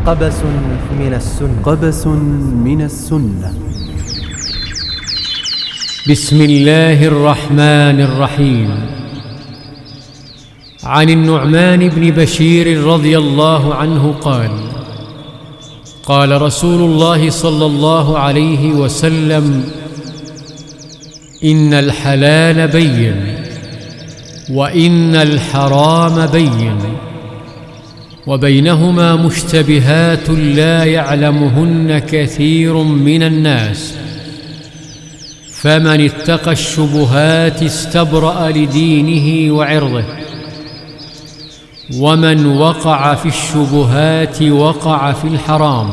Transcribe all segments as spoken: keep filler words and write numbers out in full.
قبس من السنة قبس من السنة. بسم الله الرحمن الرحيم. عن النعمان بن بشير رضي الله عنه قال: قال رسول الله صلى الله عليه وسلم: إن الحلال بين وإن الحرام بين وبينهما مشتبهات لا يعلمهن كثير من الناس، فمن اتقى الشبهات استبرأ لدينه وعرضه، ومن وقع في الشبهات وقع في الحرام،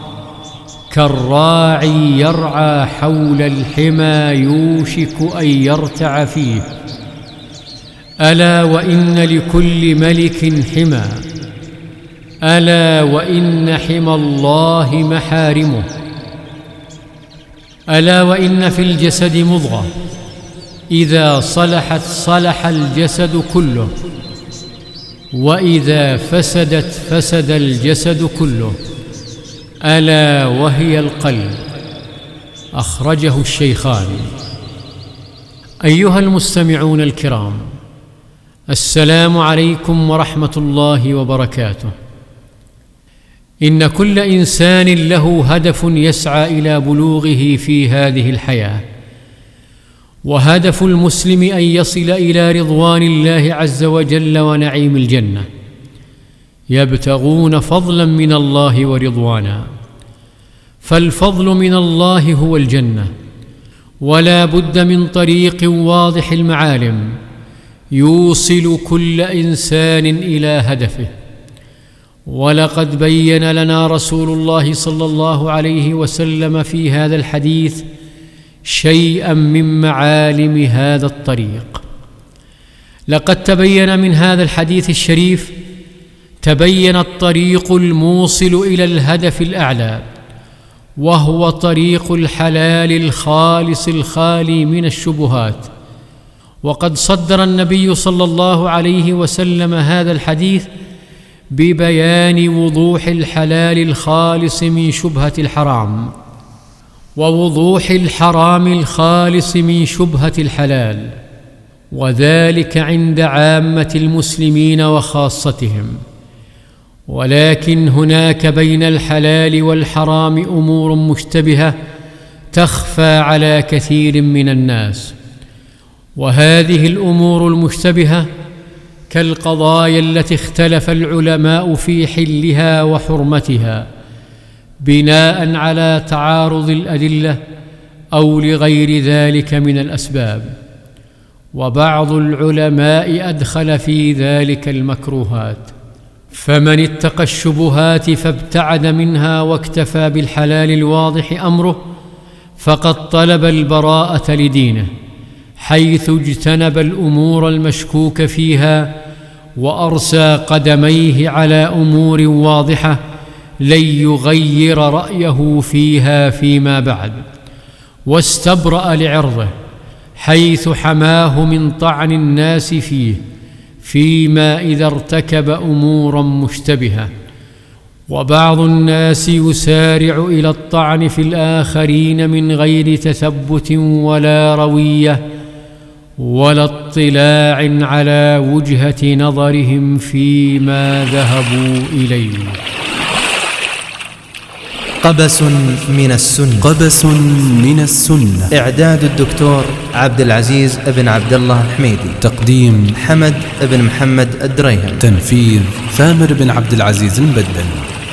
كالراعي يرعى حول الحمى يوشك أن يرتع فيه. ألا وإن لكل ملك حمى، ألا وإن حمى الله محارمه. ألا وإن في الجسد مضغة إذا صلحت صلح الجسد كله، وإذا فسدت فسد الجسد كله، ألا وهي القلب. أخرجه الشيخان. أيها المستمعون الكرام، السلام عليكم ورحمة الله وبركاته. إن كل إنسان له هدف يسعى إلى بلوغه في هذه الحياة، وهدف المسلم أن يصل إلى رضوان الله عز وجل ونعيم الجنة، يبتغون فضلا من الله ورضوانا. فالفضل من الله هو الجنة، ولا بد من طريق واضح المعالم يوصل كل إنسان إلى هدفه. ولقد بين لنا رسول الله صلى الله عليه وسلم في هذا الحديث شيئا من معالم هذا الطريق. لقد تبين من هذا الحديث الشريف تبين الطريق الموصل إلى الهدف الأعلى، وهو طريق الحلال الخالص الخالي من الشبهات. وقد صدر النبي صلى الله عليه وسلم هذا الحديث ببيان وضوح الحلال الخالص من شبهة الحرام، ووضوح الحرام الخالص من شبهة الحلال، وذلك عند عامة المسلمين وخاصتهم. ولكن هناك بين الحلال والحرام أمور مشتبهة تخفى على كثير من الناس، وهذه الأمور المشتبهة كالقضايا التي اختلف العلماء في حلها وحرمتها بناء على تعارض الأدلة أو لغير ذلك من الأسباب. وبعض العلماء أدخل في ذلك المكروهات. فمن اتقى الشبهات فابتعد منها واكتفى بالحلال الواضح أمره، فقد طلب البراءة لدينه، حيث اجتنب الأمور المشكوك فيها وأرسى قدميه على أمور واضحة لن يغير رأيه فيها فيما بعد، واستبرأ لعرضه، حيث حماه من طعن الناس فيه فيما إذا ارتكب أمورا مشتبهة. وبعض الناس يسارع إلى الطعن في الآخرين من غير تثبت ولا روية ولا اطلاع على وجهة نظرهم فيما ذهبوا إليه. قبس من السنة. قبس من السنة. إعداد الدكتور عبد العزيز بن عبد الله الحميدي. تقديم حمد بن محمد الدريهم. تنفيذ ثامر بن عبد العزيز المبدل.